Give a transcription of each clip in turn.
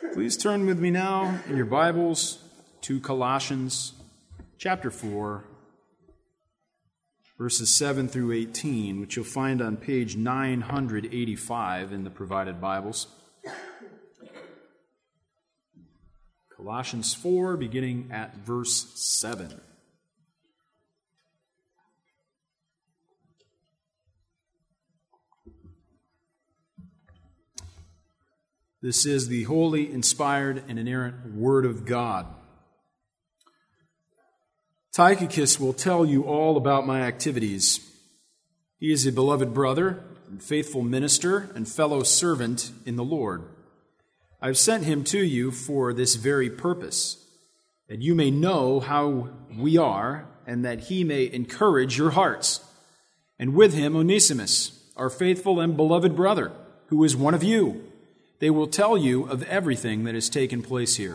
Please turn with me now in your Bibles to Colossians chapter 4, verses 7 through 18, which you'll find on page 985 in the provided Bibles. Colossians 4, beginning at verse 7. This is the holy, inspired, and inerrant Word of God. Tychicus will tell you all about my activities. He is a beloved brother and faithful minister and fellow servant in the Lord. I have sent him to you for this very purpose, that you may know how we are and that he may encourage your hearts. And with him Onesimus, our faithful and beloved brother, who is one of you. They will tell you of everything that has taken place here.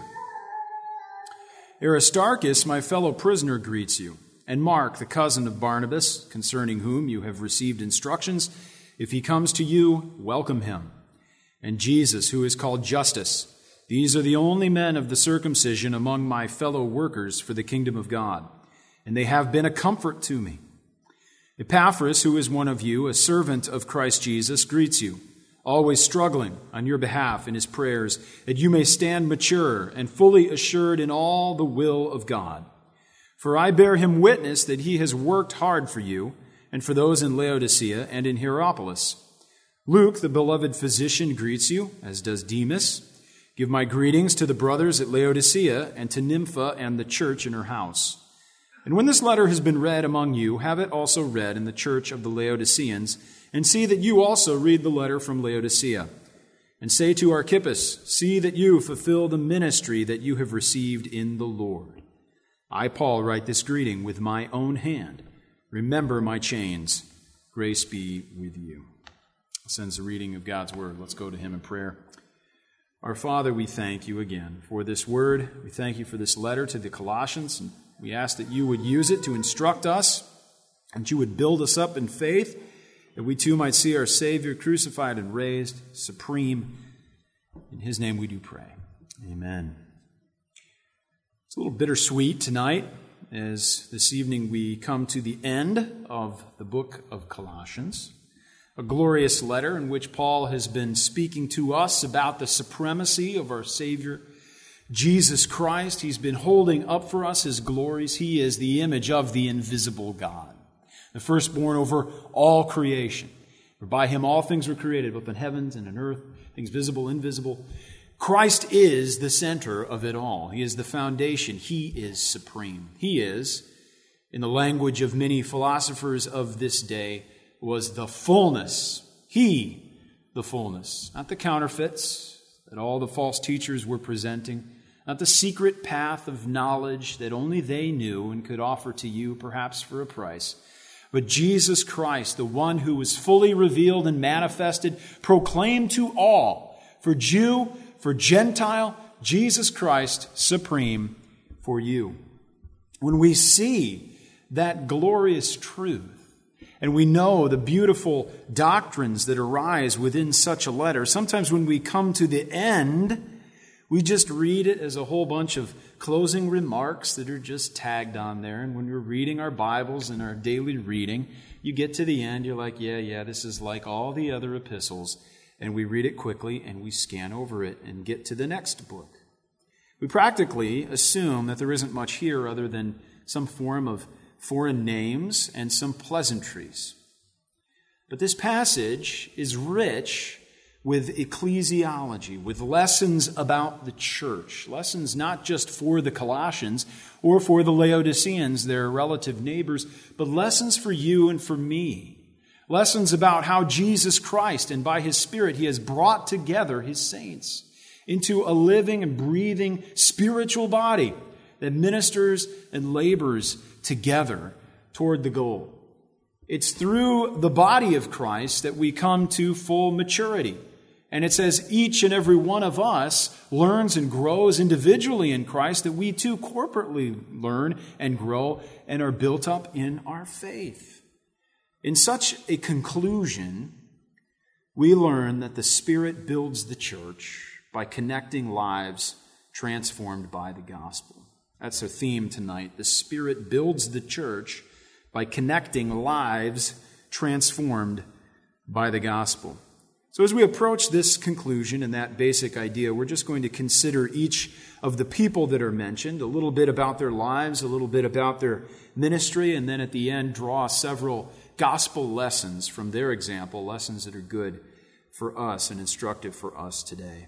Aristarchus, my fellow prisoner, greets you, and Mark, the cousin of Barnabas, concerning whom you have received instructions. If he comes to you, welcome him. And Jesus, who is called Justus. These are the only men of the circumcision among my fellow workers for the kingdom of God, and they have been a comfort to me. Epaphras, who is one of you, a servant of Christ Jesus, greets you, always struggling on your behalf in his prayers, that you may stand mature and fully assured in all the will of God. For I bear him witness that he has worked hard for you and for those in Laodicea and in Hierapolis. Luke, the beloved physician, greets you, as does Demas. Give my greetings to the brothers at Laodicea and to Nympha and the church in her house. And when this letter has been read among you, have it also read in the church of the Laodiceans, and see that you also read the letter from Laodicea. And say to Archippus, see that you fulfill the ministry that you have received in the Lord. I, Paul, write this greeting with my own hand. Remember my chains. Grace be with you. Sends the reading of God's word. Let's go to him in prayer. Our Father, we thank you again for this word. We thank you for this letter to the Colossians. And we ask that you would use it to instruct us, and you would build us up in faith, that we too might see our Savior crucified and raised, supreme. In his name we do pray. Amen. It's a little bittersweet tonight, as this evening we come to the end of the book of Colossians, a glorious letter in which Paul has been speaking to us about the supremacy of our Savior, Jesus Christ. He's been holding up for us his glories. He is the image of the invisible God, the firstborn over all creation. For by him all things were created, both in heavens and in earth, things visible, invisible. Christ is the center of it all. He is the foundation. He is supreme. He is, in the language of many philosophers of this day, was the fullness. He, the fullness. Not the counterfeits that all the false teachers were presenting. Not the secret path of knowledge that only they knew and could offer to you, perhaps for a price. But Jesus Christ, the one who was fully revealed and manifested, proclaimed to all, for Jew, for Gentile, Jesus Christ, supreme for you. When we see that glorious truth, and we know the beautiful doctrines that arise within such a letter, sometimes when we come to the end, we just read it as a whole bunch of closing remarks that are just tagged on there. And when we're reading our Bibles and our daily reading, you get to the end, you're like, yeah, this is like all the other epistles. And we read it quickly and we scan over it and get to the next book. We practically assume that there isn't much here other than some form of foreign names and some pleasantries. But this passage is rich with ecclesiology, with lessons about the church. Lessons not just for the Colossians or for the Laodiceans, their relative neighbors, but lessons for you and for me. Lessons about how Jesus Christ, and by his Spirit, he has brought together his saints into a living and breathing spiritual body that ministers and labors together toward the goal. It's through the body of Christ that we come to full maturity. And it says each and every one of us learns and grows individually in Christ, that we too corporately learn and grow and are built up in our faith. In such a conclusion, we learn that the Spirit builds the church by connecting lives transformed by the gospel. That's our theme tonight. The Spirit builds the church by connecting lives transformed by the gospel. So as we approach this conclusion and that basic idea, we're just going to consider each of the people that are mentioned, a little bit about their lives, a little bit about their ministry, and then at the end draw several gospel lessons from their example, lessons that are good for us and instructive for us today.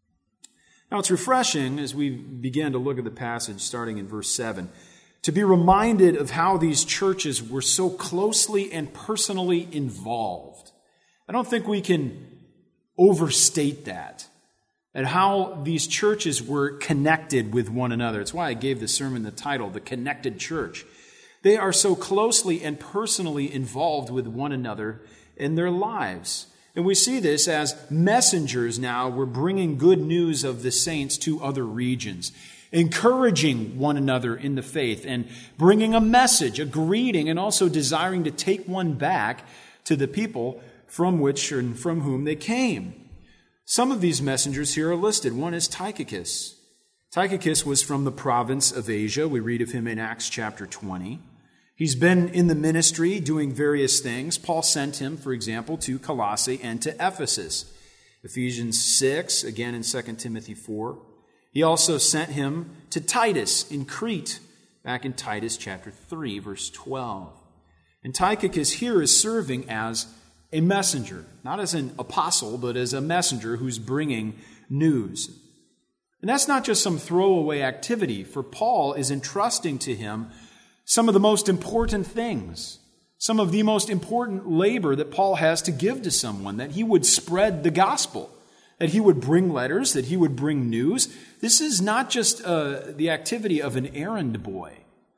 Now it's refreshing as we begin to look at the passage starting in verse 7 to be reminded of how these churches were so closely and personally involved. I don't think we can overstate that, and how these churches were connected with one another. It's why I gave the sermon the title, The Connected Church. They are so closely and personally involved with one another in their lives. And we see this as messengers now were bringing good news of the saints to other regions, encouraging one another in the faith and bringing a message, a greeting, and also desiring to take one back to the people from which and from whom they came. Some of these messengers here are listed. One is Tychicus. Tychicus was from the province of Asia. We read of him in Acts chapter 20. He's been in the ministry doing various things. Paul sent him, for example, to Colossae and to Ephesus. Ephesians 6, again in 2 Timothy 4. He also sent him to Titus in Crete, back in Titus chapter 3, verse 12. And Tychicus here is serving as a messenger, not as an apostle, but as a messenger who's bringing news. And that's not just some throwaway activity, for Paul is entrusting to him some of the most important things, some of the most important labor that Paul has to give to someone, that he would spread the gospel, that he would bring letters, that he would bring news. This is not just the activity of an errand boy,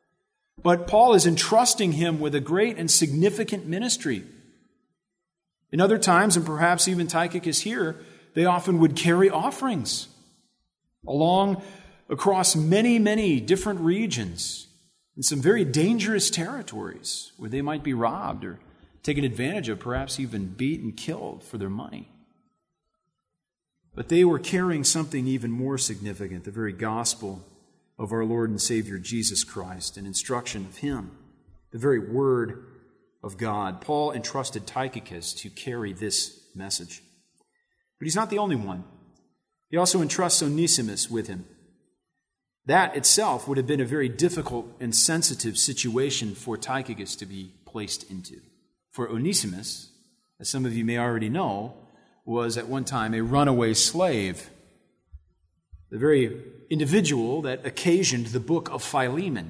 but Paul is entrusting him with a great and significant ministry. In other times, and perhaps even Tychicus here, they often would carry offerings across many, many different regions in some very dangerous territories where they might be robbed or taken advantage of, perhaps even beat and killed for their money. But they were carrying something even more significant, the very gospel of our Lord and Savior Jesus Christ, an instruction of Him, the very word of God. Paul entrusted Tychicus to carry this message. But he's not the only one. He also entrusts Onesimus with him. That itself would have been a very difficult and sensitive situation for Tychicus to be placed into. For Onesimus, as some of you may already know, was at one time a runaway slave, the very individual that occasioned the book of Philemon.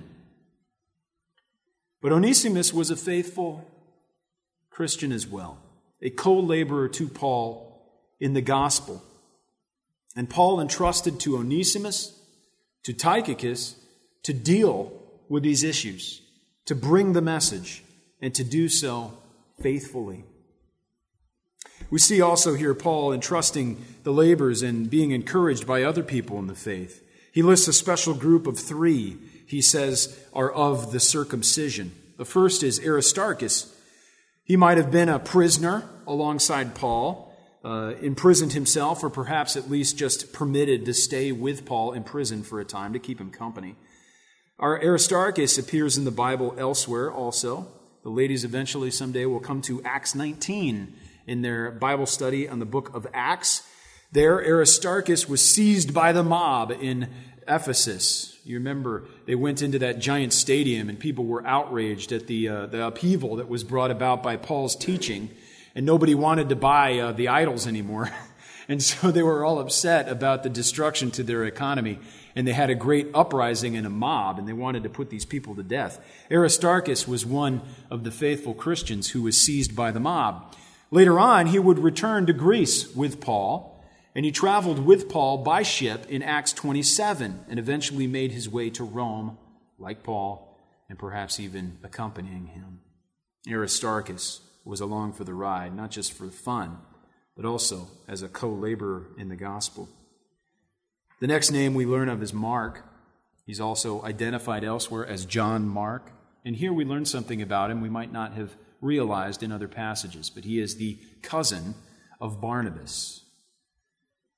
But Onesimus was a faithful Christian as well, a co-laborer to Paul in the gospel. And Paul entrusted to Onesimus, to Tychicus, to deal with these issues, to bring the message, and to do so faithfully. We see also here Paul entrusting the labors and being encouraged by other people in the faith. He lists a special group of 3, he says, are of the circumcision. The first is Aristarchus. He might have been a prisoner alongside Paul, imprisoned himself, or perhaps at least just permitted to stay with Paul in prison for a time to keep him company. Our Aristarchus appears in the Bible elsewhere also. The ladies eventually someday will come to Acts 19 in their Bible study on the book of Acts. There, Aristarchus was seized by the mob in Ephesus. You remember they went into that giant stadium and people were outraged at the upheaval that was brought about by Paul's teaching, and nobody wanted to buy the idols anymore. And so they were all upset about the destruction to their economy, and they had a great uprising and a mob, and they wanted to put these people to death. Aristarchus was one of the faithful Christians who was seized by the mob. Later on, he would return to Greece with Paul, and he traveled with Paul by ship in Acts 27 and eventually made his way to Rome, like Paul, and perhaps even accompanying him. Aristarchus was along for the ride, not just for fun, but also as a co-laborer in the gospel. The next name we learn of is Mark. He's also identified elsewhere as John Mark. And here we learn something about him we might not have realized in other passages, but he is the cousin of Barnabas.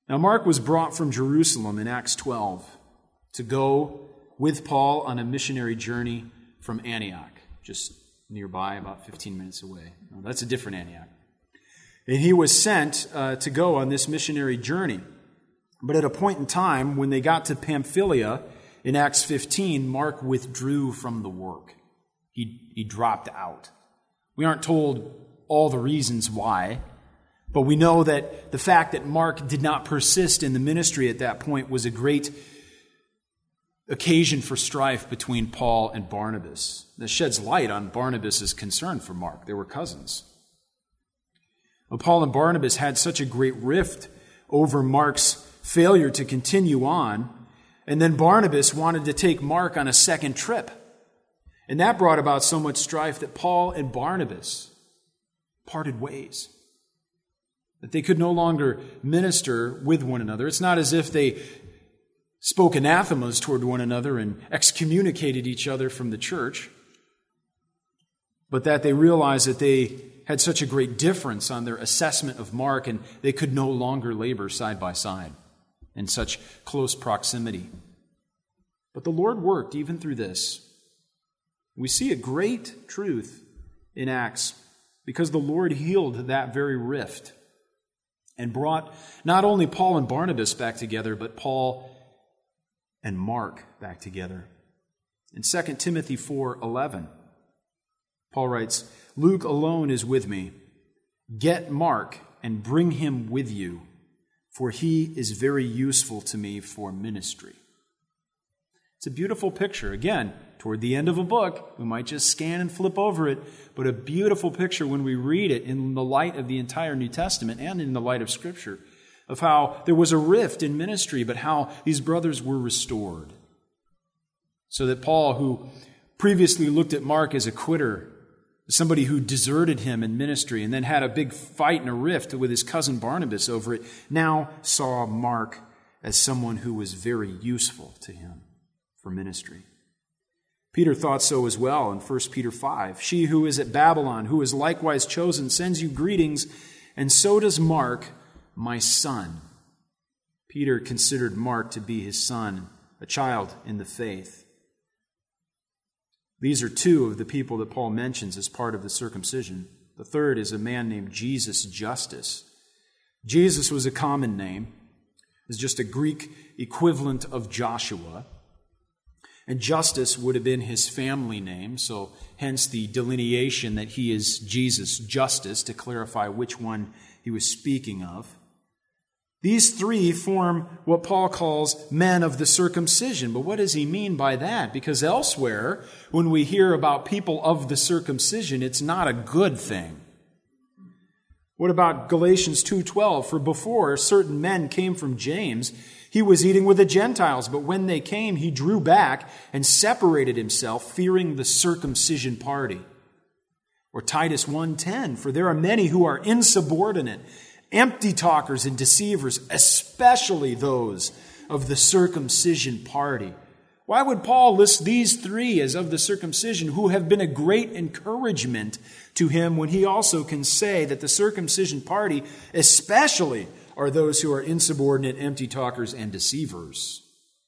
Now, Mark was brought from Jerusalem in Acts 12 to go with Paul on a missionary journey from Antioch, just nearby, about 15 minutes away. No, that's a different Antioch. And he was sent to go on this missionary journey. But at a point in time, when they got to Pamphylia in Acts 15, Mark withdrew from the work. He dropped out. We aren't told all the reasons why, but we know that the fact that Mark did not persist in the ministry at that point was a great occasion for strife between Paul and Barnabas. That sheds light on Barnabas' concern for Mark. They were cousins. Well, Paul and Barnabas had such a great rift over Mark's failure to continue on, and then Barnabas wanted to take Mark on a second trip. And that brought about so much strife that Paul and Barnabas parted ways, that they could no longer minister with one another. It's not as if they spoke anathemas toward one another and excommunicated each other from the church, but that they realized that they had such a great difference on their assessment of Mark, and they could no longer labor side by side in such close proximity. But the Lord worked even through this. We see a great truth in Acts because the Lord healed that very rift and brought not only Paul and Barnabas back together, but Paul and Mark back together. In 2 Timothy 4:11, Paul writes, "Luke alone is with me. Get Mark and bring him with you, for he is very useful to me for ministry." It's a beautiful picture. Again, toward the end of a book, we might just scan and flip over it, but a beautiful picture when we read it in the light of the entire New Testament and in the light of Scripture, of how there was a rift in ministry, but how these brothers were restored. So that Paul, who previously looked at Mark as a quitter, somebody who deserted him in ministry and then had a big fight and a rift with his cousin Barnabas over it, now saw Mark as someone who was very useful to him for ministry. Peter thought so as well in 1 Peter 5. "She who is at Babylon, who is likewise chosen, sends you greetings, and so does Mark, my son." Peter considered Mark to be his son, a child in the faith. These are two of the people that Paul mentions as part of the circumcision. The third is a man named Jesus Justus. Jesus was a common name. It's just a Greek equivalent of Joshua. And Justus would have been his family name, so hence the delineation that he is Jesus Justus, to clarify which one he was speaking of. These three form what Paul calls men of the circumcision. But what does he mean by that? Because elsewhere, when we hear about people of the circumcision, it's not a good thing. What about Galatians 2:12? "For before certain men came from James, he was eating with the Gentiles, but when they came, he drew back and separated himself, fearing the circumcision party." Or Titus 1:10, "For there are many who are insubordinate, empty talkers and deceivers, especially those of the circumcision party." Why would Paul list these three as of the circumcision who have been a great encouragement to him when he also can say that the circumcision party especially are those who are insubordinate, empty talkers, and deceivers?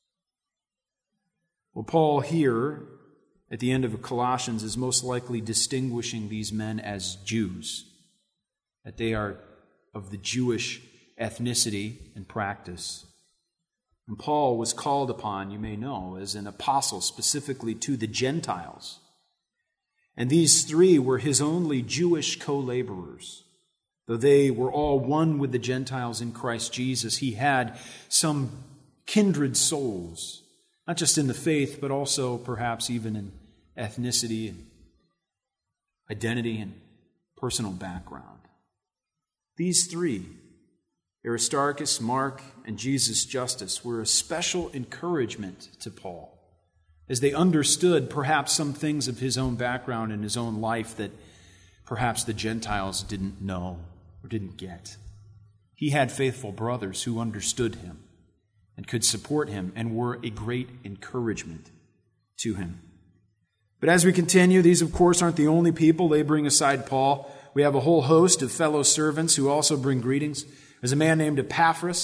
Well, Paul here at the end of Colossians is most likely distinguishing these men as Jews, that they are of the Jewish ethnicity and practice. And Paul was called upon, you may know, as an apostle specifically to the Gentiles. And these three were his only Jewish co-laborers. Though they were all one with the Gentiles in Christ Jesus, he had some kindred souls, not just in the faith, but also perhaps even in ethnicity and identity and personal background. These three, Aristarchus, Mark, and Jesus Justus, were a special encouragement to Paul as they understood perhaps some things of his own background and his own life that perhaps the Gentiles didn't know or didn't get. He had faithful brothers who understood him and could support him and were a great encouragement to him. But as we continue, these of course aren't the only people laboring aside Paul. We have a whole host of fellow servants who also bring greetings. There's a man named Epaphras,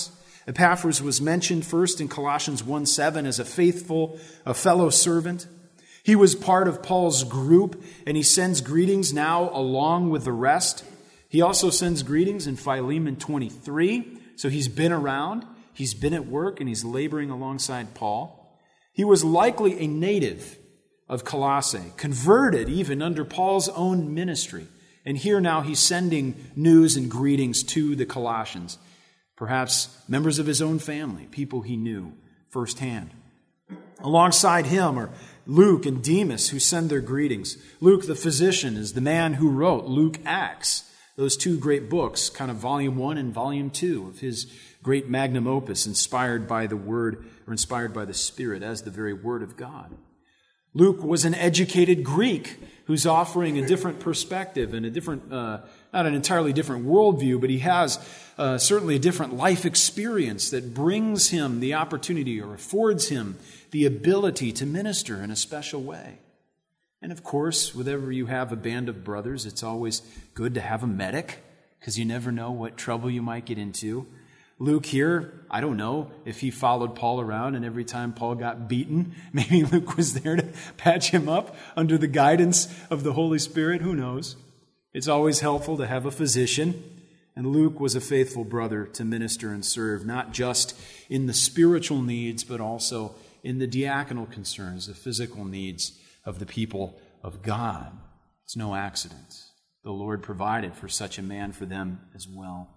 Epaphras was mentioned first in Colossians 1:7 as a fellow servant. He was part of Paul's group, and he sends greetings now along with the rest. He also sends greetings in Philemon 23, so he's been around, he's been at work, and he's laboring alongside Paul. He was likely a native of Colossae, converted even under Paul's own ministry. And here now he's sending news and greetings to the Colossians, perhaps members of his own family, people he knew firsthand. Alongside him are Luke and Demas, who send their greetings. Luke, the physician, is the man who wrote Luke Acts, those two great books, kind of volume 1 and volume 2 of his great magnum opus, inspired by the Word, or inspired by the Spirit as the very Word of God. Luke was an educated Greek who's offering a different perspective and a different, not an entirely different worldview, but he has certainly a different life experience that brings him the opportunity or affords him the ability to minister in a special way. And of course, whenever you have a band of brothers, it's always good to have a medic, because you never know what trouble you might get into. Luke here, I don't know if he followed Paul around and every time Paul got beaten, maybe Luke was there to patch him up under the guidance of the Holy Spirit. Who knows? It's always helpful to have a physician. And Luke was a faithful brother to minister and serve, not just in the spiritual needs, but also in the diaconal concerns, the physical needs of the people of God. It's no accident. The Lord provided for such a man for them as well.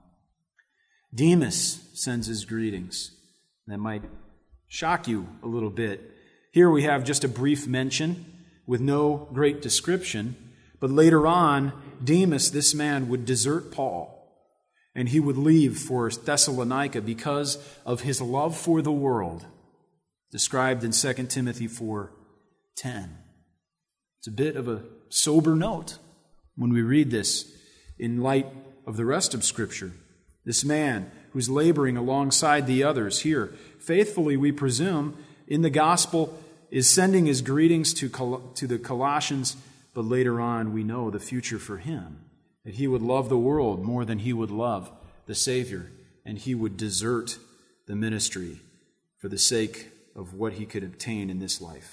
Demas sends his greetings. That might shock you a little bit. Here we have just a brief mention with no great description, but later on, Demas, this man, would desert Paul, and he would leave for Thessalonica because of his love for the world, described in 2 Timothy 4:10. It's a bit of a sober note when we read this in light of the rest of Scripture. This man who's laboring alongside the others here, faithfully, we presume, in the gospel, is sending his greetings to the Colossians, but later on we know the future for him, that he would love the world more than he would love the Savior, and he would desert the ministry for the sake of what he could obtain in this life.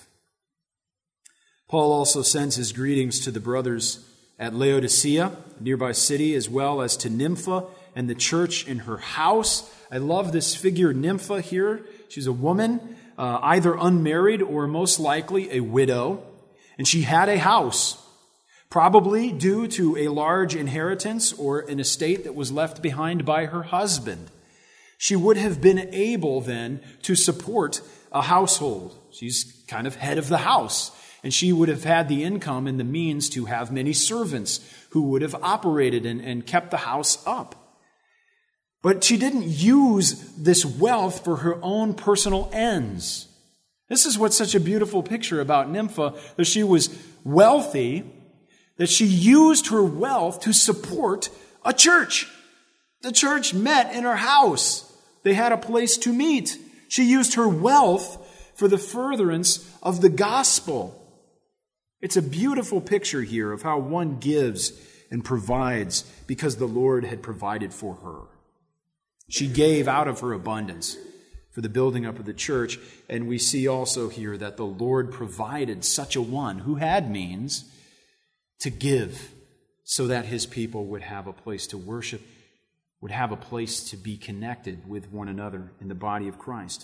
Paul also sends his greetings to the brothers at Laodicea, a nearby city, as well as to Nympha and the church in her house. I love this figure, Nympha, here. She's a woman, either unmarried or most likely a widow, and she had a house, probably due to a large inheritance or an estate that was left behind by her husband. She would have been able then to support a household. She's kind of head of the house. And she would have had the income and the means to have many servants who would have operated and kept the house up. But she didn't use this wealth for her own personal ends. This is what's such a beautiful picture about Nympha, that she was wealthy, that she used her wealth to support a church. The church met in her house. They had a place to meet. She used her wealth for the furtherance of the gospel. It's a beautiful picture here of how one gives and provides because the Lord had provided for her. She gave out of her abundance for the building up of the church, and we see also here that the Lord provided such a one who had means to give so that his people would have a place to worship, would have a place to be connected with one another in the body of Christ.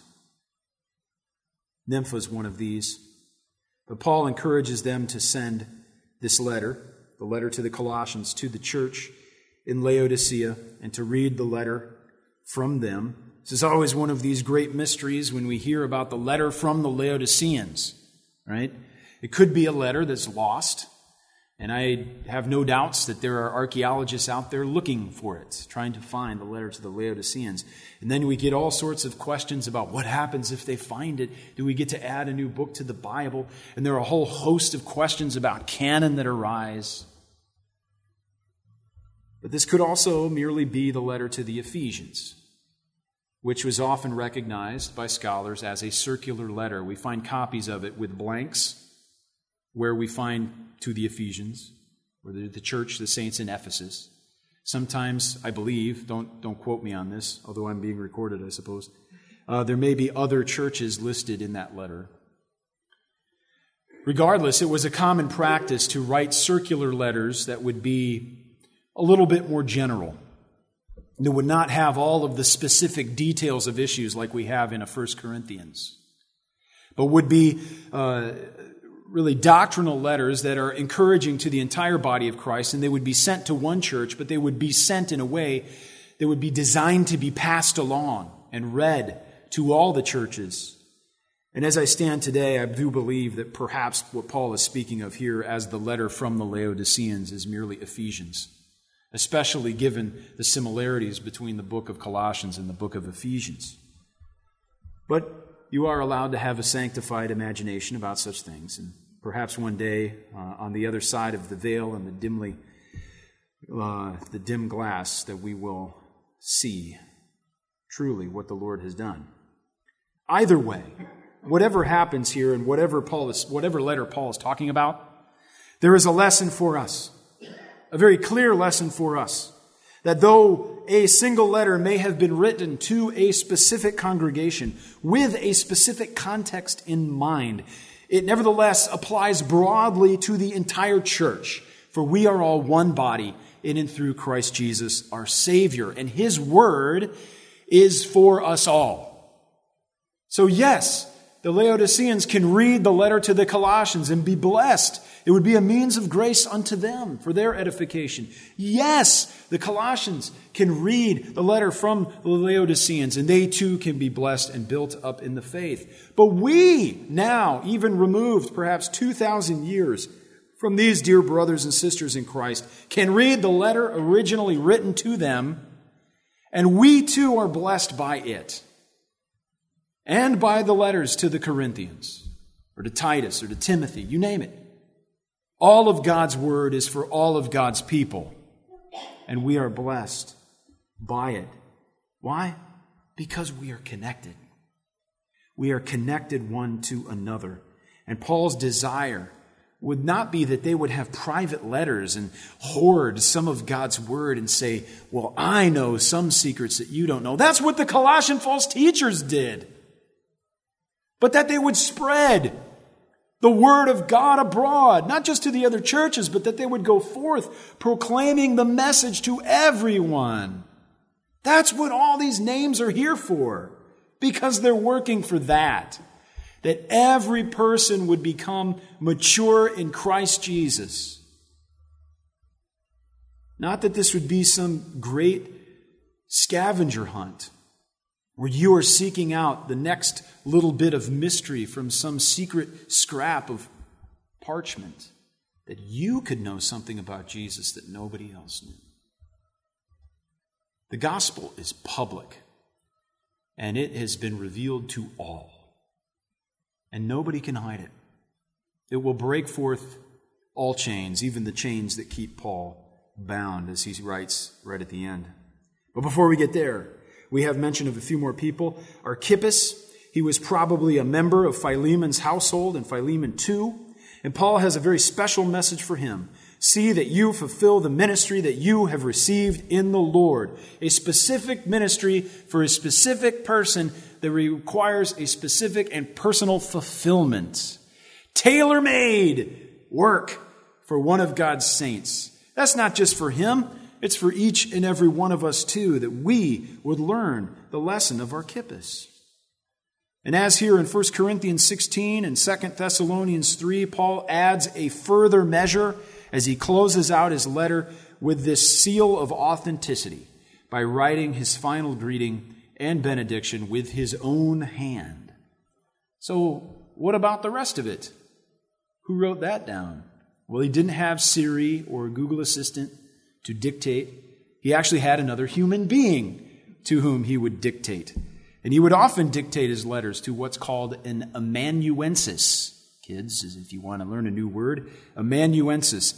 Nympha is one of these. But Paul encourages them to send this letter, the letter to the Colossians, to the church in Laodicea, and to read the letter from them. This is always one of these great mysteries when we hear about the letter from the Laodiceans, right? It could be a letter that's lost, and I have no doubts that there are archaeologists out there looking for it, trying to find the letter to the Laodiceans. And then we get all sorts of questions about what happens if they find it. Do we get to add a new book to the Bible? And there are a whole host of questions about canon that arise. But this could also merely be the letter to the Ephesians, which was often recognized by scholars as a circular letter. We find copies of it with blanks, where we find to the Ephesians, or the church, the saints in Ephesus. Sometimes, I believe, don't quote me on this, although I'm being recorded, I suppose, there may be other churches listed in that letter. Regardless, it was a common practice to write circular letters that would be a little bit more general. That would not have all of the specific details of issues like we have in a 1 Corinthians, but would be really doctrinal letters that are encouraging to the entire body of Christ, and they would be sent to one church, but they would be sent in a way that would be designed to be passed along and read to all the churches. And as I stand today, I do believe that perhaps what Paul is speaking of here as the letter from the Laodiceans is merely Ephesians, especially given the similarities between the book of Colossians and the book of Ephesians. But you are allowed to have a sanctified imagination about such things, and perhaps one day, on the other side of the veil and the dim glass, that we will see truly what the Lord has done. Either way, whatever happens here and whatever letter Paul is talking about, there is a lesson for us, a very clear lesson for us, that though a single letter may have been written to a specific congregation with a specific context in mind, it nevertheless applies broadly to the entire church, for we are all one body in and through Christ Jesus, our Savior, and His word is for us all. So yes, the Laodiceans can read the letter to the Colossians and be blessed. It would be a means of grace unto them for their edification. Yes, the Colossians can read the letter from the Laodiceans, and they too can be blessed and built up in the faith. But we now, even removed perhaps 2,000 years from these dear brothers and sisters in Christ, can read the letter originally written to them, and we too are blessed by it. And by the letters to the Corinthians, or to Titus, or to Timothy, you name it. All of God's word is for all of God's people, and we are blessed by it. Why? Because we are connected. We are connected one to another. And Paul's desire would not be that they would have private letters and hoard some of God's word and say, well, I know some secrets that you don't know. That's what the Colossian false teachers did. But that they would spread the word of God abroad, not just to the other churches, but that they would go forth proclaiming the message to everyone. That's what all these names are here for, because they're working for that every person would become mature in Christ Jesus. Not that this would be some great scavenger hunt, where you are seeking out the next little bit of mystery from some secret scrap of parchment, that you could know something about Jesus that nobody else knew. The gospel is public, and it has been revealed to all, and nobody can hide it. It will break forth all chains, even the chains that keep Paul bound, as he writes right at the end. But before we get there, we have mention of a few more people. Archippus, he was probably a member of Philemon's household in Philemon 2. And Paul has a very special message for him. See that you fulfill the ministry that you have received in the Lord. A specific ministry for a specific person that requires a specific and personal fulfillment. Tailor-made work for one of God's saints. That's not just for him. It's for each and every one of us, too, that we would learn the lesson of Archippus. And as here in 1 Corinthians 16 and 2 Thessalonians 3, Paul adds a further measure as he closes out his letter with this seal of authenticity by writing his final greeting and benediction with his own hand. So, what about the rest of it? Who wrote that down? Well, he didn't have Siri or Google Assistant to dictate. He actually had another human being to whom he would dictate. And he would often dictate his letters to what's called an amanuensis. Kids, if you want to learn a new word, amanuensis,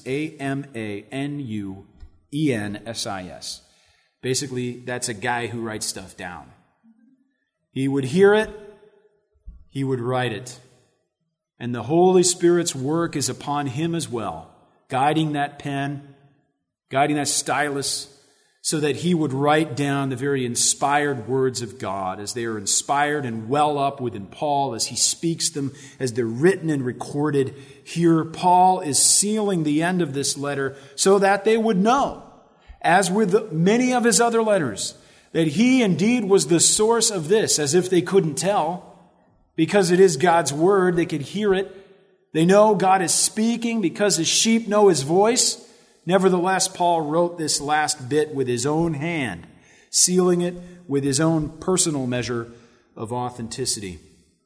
A-M-A-N-U-E-N-S-I-S. Basically, that's a guy who writes stuff down. He would hear it, he would write it. And the Holy Spirit's work is upon him as well, guiding that pen, guiding that stylus, so that he would write down the very inspired words of God as they are inspired and well up within Paul as he speaks them, as they're written and recorded. Here, Paul is sealing the end of this letter so that they would know, as with many of his other letters, that he indeed was the source of this, as if they couldn't tell, because it is God's word, they could hear it. They know God is speaking because his sheep know his voice. Nevertheless, Paul wrote this last bit with his own hand, sealing it with his own personal measure of authenticity.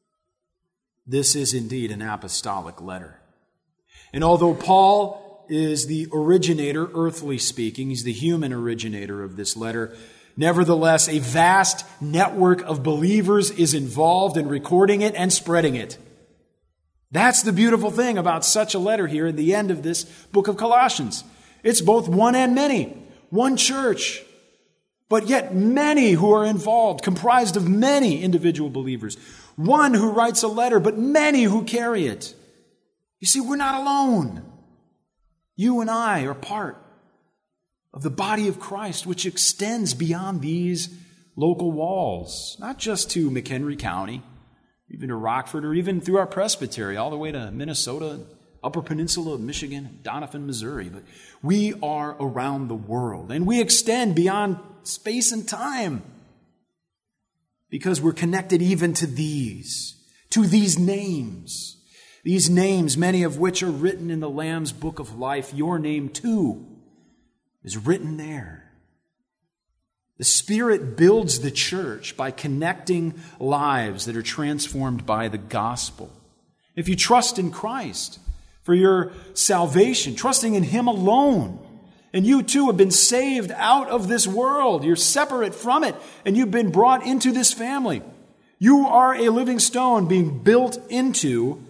This is indeed an apostolic letter. And although Paul is the originator, earthly speaking, he's the human originator of this letter, nevertheless, a vast network of believers is involved in recording it and spreading it. That's the beautiful thing about such a letter here at the end of this book of Colossians. It's both one and many, one church, but yet many who are involved, comprised of many individual believers. One who writes a letter, but many who carry it. You see, we're not alone. You and I are part of the body of Christ, which extends beyond these local walls, not just to McHenry County, even to Rockford, or even through our presbytery, all the way to Minnesota, Upper Peninsula of Michigan, Doniphan, Missouri. But we are around the world, and we extend beyond space and time because we're connected even to these names. These names, many of which are written in the Lamb's Book of Life. Your name, too, is written there. The Spirit builds the church by connecting lives that are transformed by the gospel. If you trust in Christ for your salvation, trusting in Him alone, and you too have been saved out of this world, you're separate from it, and you've been brought into this family. You are a living stone being built into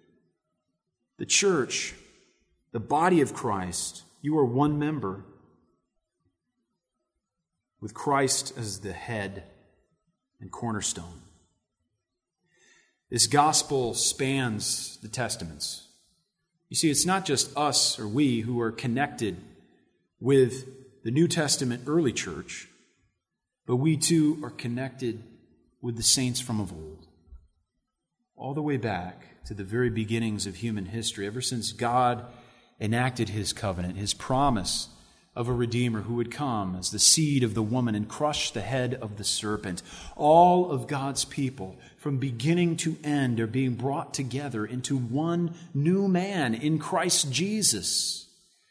the church, the body of Christ. You are one member, with Christ as the head and cornerstone. This gospel spans the Testaments. You see, it's not just us or we who are connected with the New Testament early church, but we too are connected with the saints from of old. All the way back to the very beginnings of human history, ever since God enacted His covenant, His promise of a Redeemer who would come as the seed of the woman and crush the head of the serpent. All of God's people, from beginning to end, are being brought together into one new man in Christ Jesus,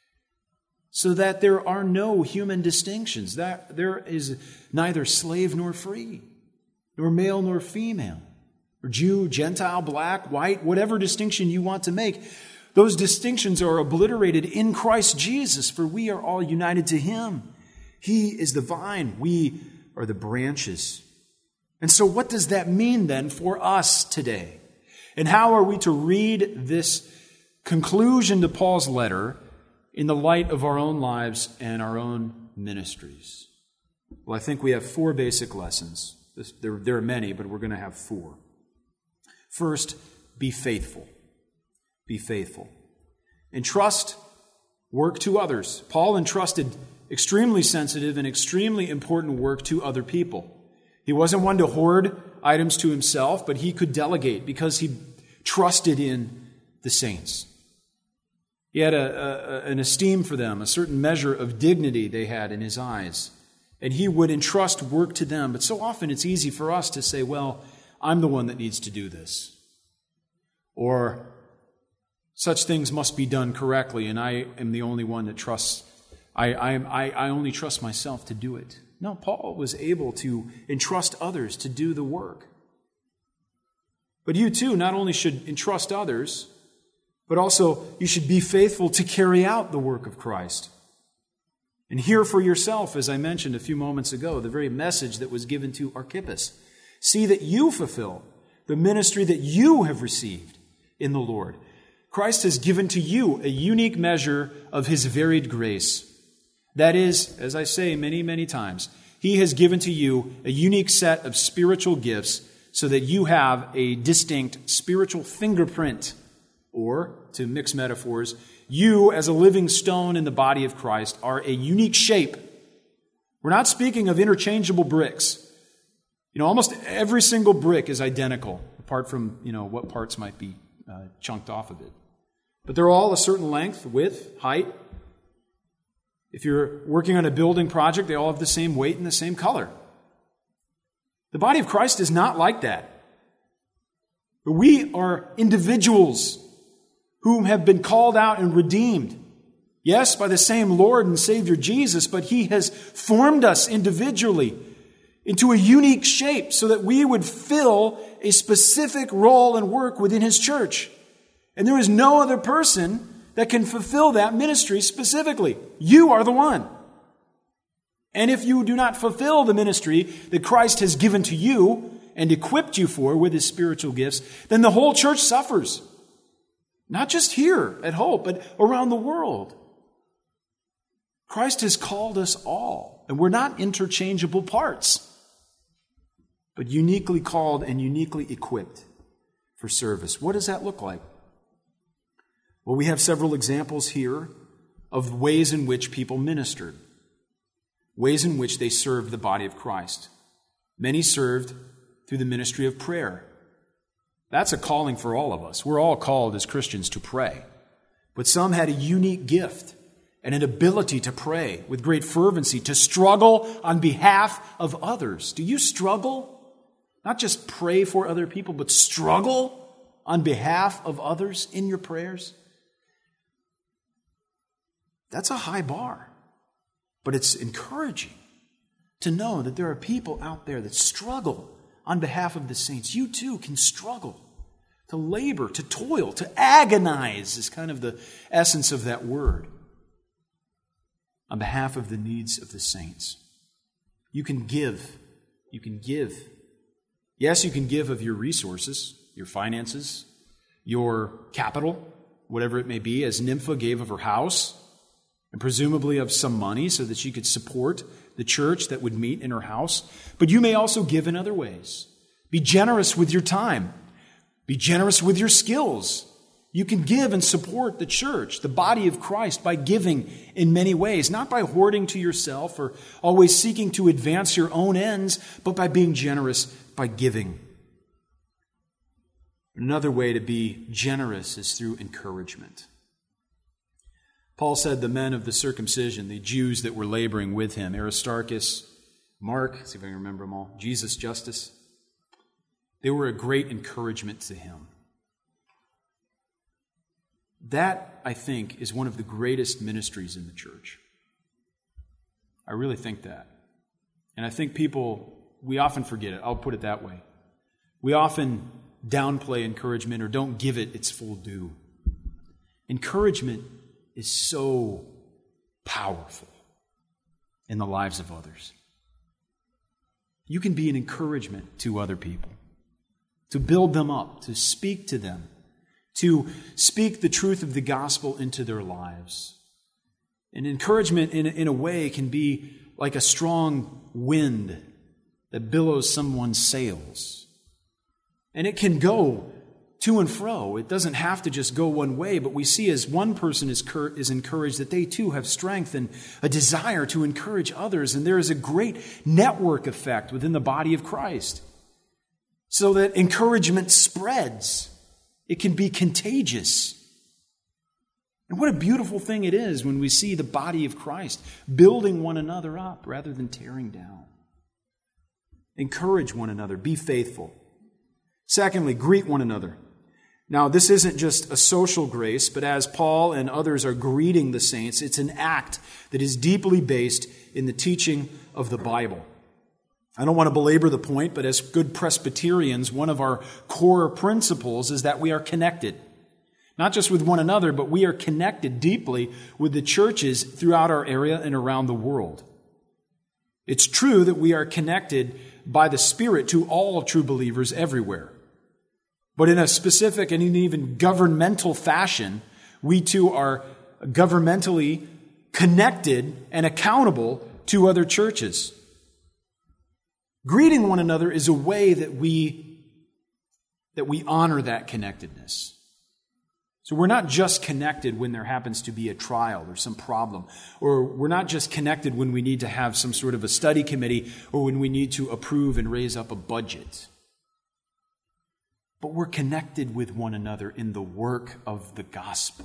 so that there are no human distinctions, that there is neither slave nor free, nor male nor female, or Jew, Gentile, black, white, whatever distinction you want to make. Those distinctions are obliterated in Christ Jesus, for we are all united to Him. He is the vine, we are the branches. And so what does that mean then for us today? And how are we to read this conclusion to Paul's letter in the light of our own lives and our own ministries? Well, I think we have four basic lessons. There are many, but we're going to have four. First, be faithful. Be faithful. Entrust work to others. Paul entrusted extremely sensitive and extremely important work to other people. He wasn't one to hoard items to himself, but he could delegate because he trusted in the saints. He had an esteem for them, a certain measure of dignity they had in his eyes, and he would entrust work to them. But so often it's easy for us to say, well, I'm the one that needs to do this. Or such things must be done correctly, and I am the only one that trusts. I only trust myself to do it. No, Paul was able to entrust others to do the work. But you too not only should entrust others, but also you should be faithful to carry out the work of Christ. And hear for yourself, as I mentioned a few moments ago, the very message that was given to Archippus. See that you fulfill the ministry that you have received in the Lord. Christ has given to you a unique measure of His varied grace. That is, as I say many, many times, He has given to you a unique set of spiritual gifts so that you have a distinct spiritual fingerprint. Or, to mix metaphors, you as a living stone in the body of Christ are a unique shape We're not speaking of interchangeable bricks. Almost every single brick is identical, apart from, what parts might be chunked off of it. But they're all a certain length, width, height. If you're working on a building project, they all have the same weight and the same color. The body of Christ is not like that. But we are individuals who have been called out and redeemed. Yes, by the same Lord and Savior Jesus, but He has formed us individually into a unique shape so that we would fill a specific role and work within His church. And there is no other person that can fulfill that ministry specifically. You are the one. And if you do not fulfill the ministry that Christ has given to you and equipped you for with His spiritual gifts, then the whole church suffers. Not just here at Hope, but around the world. Christ has called us all, and we're not interchangeable parts, but uniquely called and uniquely equipped for service. What does that look like? Well, we have several examples here of ways in which people ministered, ways in which they served the body of Christ. Many served through the ministry of prayer. That's a calling for all of us. We're all called as Christians to pray. But some had a unique gift and an ability to pray with great fervency, to struggle on behalf of others. Do you struggle? Not just pray for other people, but struggle on behalf of others in your prayers? That's a high bar. But it's encouraging to know that there are people out there that struggle on behalf of the saints. You too can struggle, to labor, to toil, to agonize is kind of the essence of that word, on behalf of the needs of the saints. You can give. You can give. Yes, you can give of your resources, your finances, your capital, whatever it may be, as Nympha gave of her house, and presumably of some money so that she could support the church that would meet in her house. But you may also give in other ways. Be generous with your time. Be generous with your skills. You can give and support the church, the body of Christ, by giving in many ways, not by hoarding to yourself or always seeking to advance your own ends, but by being generous by giving. Another way to be generous is through encouragement. Paul said the men of the circumcision, the Jews that were laboring with him, Aristarchus, Mark, see if I can remember them all, Jesus, Justus, they were a great encouragement to him. That, I think, is one of the greatest ministries in the church. I really think that. And I think we often forget it. I'll put it that way. We often downplay encouragement or don't give it its full due. Encouragement is so powerful in the lives of others. You can be an encouragement to other people, to build them up, to speak to them, to speak the truth of the gospel into their lives. And encouragement, in a way, can be like a strong wind that billows someone's sails. And it can go to and fro. It doesn't have to just go one way, but we see as one person is encouraged that they too have strength and a desire to encourage others. And there is a great network effect within the body of Christ, so that encouragement spreads. It can be contagious. And what a beautiful thing it is when we see the body of Christ building one another up rather than tearing down. Encourage one another. Be faithful. Secondly, greet one another. Now, this isn't just a social grace, but as Paul and others are greeting the saints, it's an act that is deeply based in the teaching of the Bible. I don't want to belabor the point, but as good Presbyterians, one of our core principles is that we are connected. Not just with one another, but we are connected deeply with the churches throughout our area and around the world. It's true that we are connected by the Spirit to all true believers everywhere. But in a specific and even governmental fashion, we too are governmentally connected and accountable to other churches. Greeting one another is a way that we honor that connectedness. So we're not just connected when there happens to be a trial or some problem, or we're not just connected when we need to have some sort of a study committee or when we need to approve and raise up a budget. But we're connected with one another in the work of the gospel.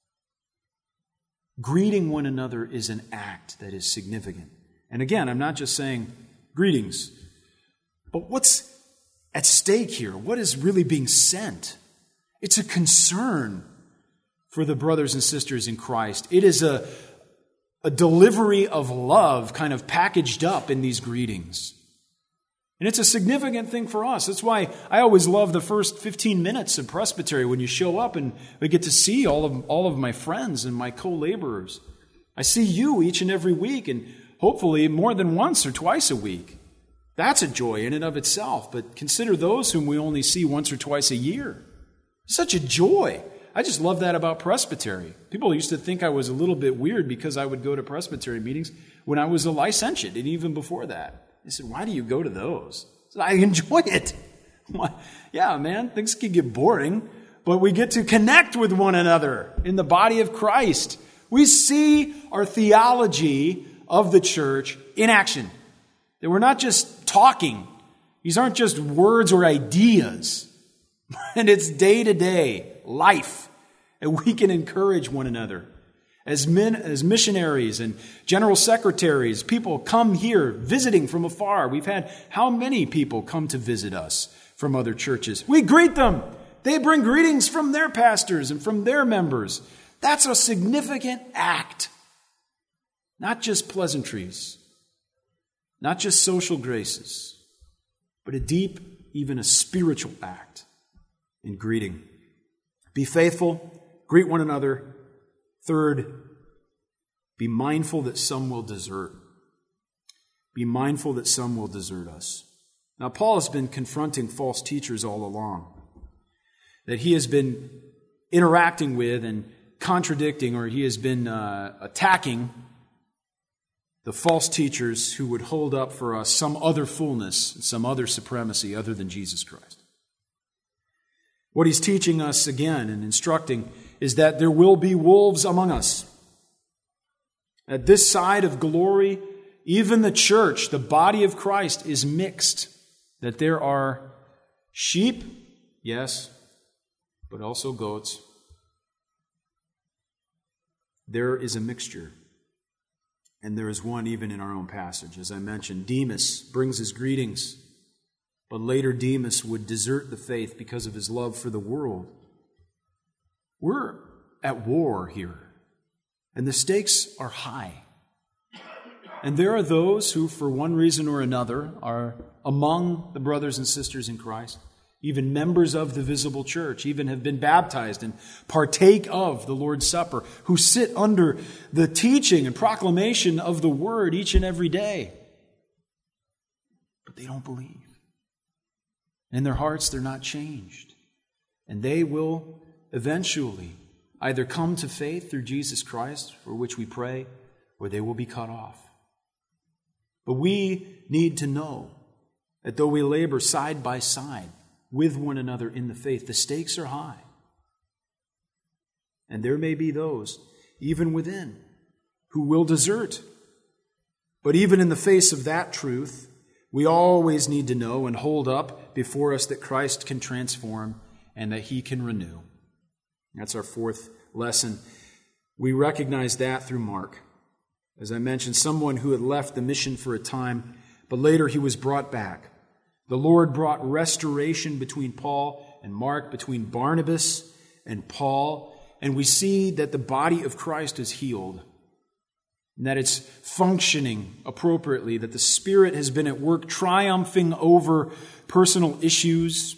Greeting one another is an act that is significant. And again, I'm not just saying greetings, but what's at stake here? What is really being sent? It's a concern for the brothers and sisters in Christ. It is a delivery of love kind of packaged up in these greetings. And it's a significant thing for us. That's why I always love the first 15 minutes of Presbytery when you show up and we get to see all of my friends and my co-laborers. I see you each and every week, and hopefully more than once or twice a week. That's a joy in and of itself. But consider those whom we only see once or twice a year. Such a joy. I just love that about Presbytery. People used to think I was a little bit weird because I would go to Presbytery meetings when I was a licentiate, and even before that. They said, "Why do you go to those?" I said, "I enjoy it." Yeah, man, things can get boring, but we get to connect with one another in the body of Christ. We see our theology of the church in action. That we're not just talking. These aren't just words or ideas. And it's day-to-day life. And we can encourage one another. As missionaries and general secretaries, people come here visiting from afar. We've had how many people come to visit us from other churches? We greet them. They bring greetings from their pastors and from their members. That's a significant act. Not just pleasantries. Not just social graces. But a deep, even a spiritual act in greeting. Be faithful. Greet one another. Third, be mindful that some will desert. Be mindful that some will desert us. Now, Paul has been confronting false teachers all along. That he has been interacting with and contradicting, or he has been attacking the false teachers who would hold up for us some other fullness, some other supremacy other than Jesus Christ. What he's teaching us again and instructing is that there will be wolves among us. At this side of glory, even the church, the body of Christ, is mixed. That there are sheep, yes, but also goats. There is a mixture. And there is one even in our own passage. As I mentioned, Demas brings his greetings, but later Demas would desert the faith because of his love for the world. We're at war here, and the stakes are high. And there are those who, for one reason or another, are among the brothers and sisters in Christ, even members of the visible church, even have been baptized and partake of the Lord's Supper, who sit under the teaching and proclamation of the Word each and every day. But they don't believe. In their hearts, they're not changed. And they will eventually either come to faith through Jesus Christ, for which we pray, or they will be cut off. But we need to know that though we labor side by side with one another in the faith, the stakes are high. And there may be those, even within, who will desert. But even in the face of that truth, we always need to know and hold up before us that Christ can transform and that He can renew. That's our fourth lesson. We recognize that through Mark. As I mentioned, someone who had left the mission for a time, but later he was brought back. The Lord brought restoration between Paul and Mark, between Barnabas and Paul, and we see that the body of Christ is healed, and that it's functioning appropriately, that the Spirit has been at work triumphing over personal issues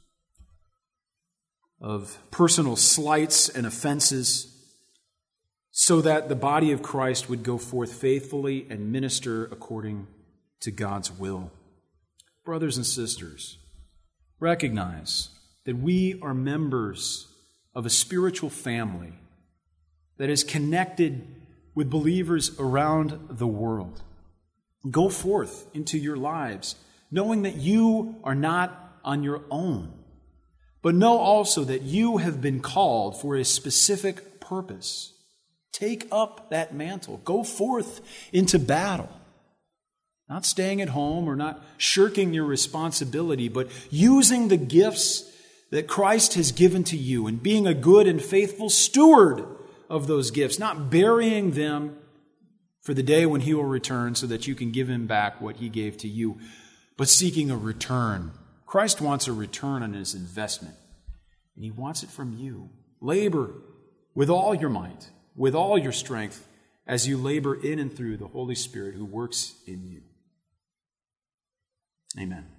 of personal slights and offenses, so that the body of Christ would go forth faithfully and minister according to God's will. Brothers and sisters, recognize that we are members of a spiritual family that is connected with believers around the world. Go forth into your lives, knowing that you are not on your own, But know also that you have been called for a specific purpose. Take up that mantle. Go forth into battle. Not staying at home or not shirking your responsibility, but using the gifts that Christ has given to you and being a good and faithful steward of those gifts, not burying them for the day when He will return so that you can give Him back what He gave to you, but seeking a return. Christ wants a return on His investment, and He wants it from you. Labor with all your might, with all your strength, as you labor in and through the Holy Spirit who works in you. Amen.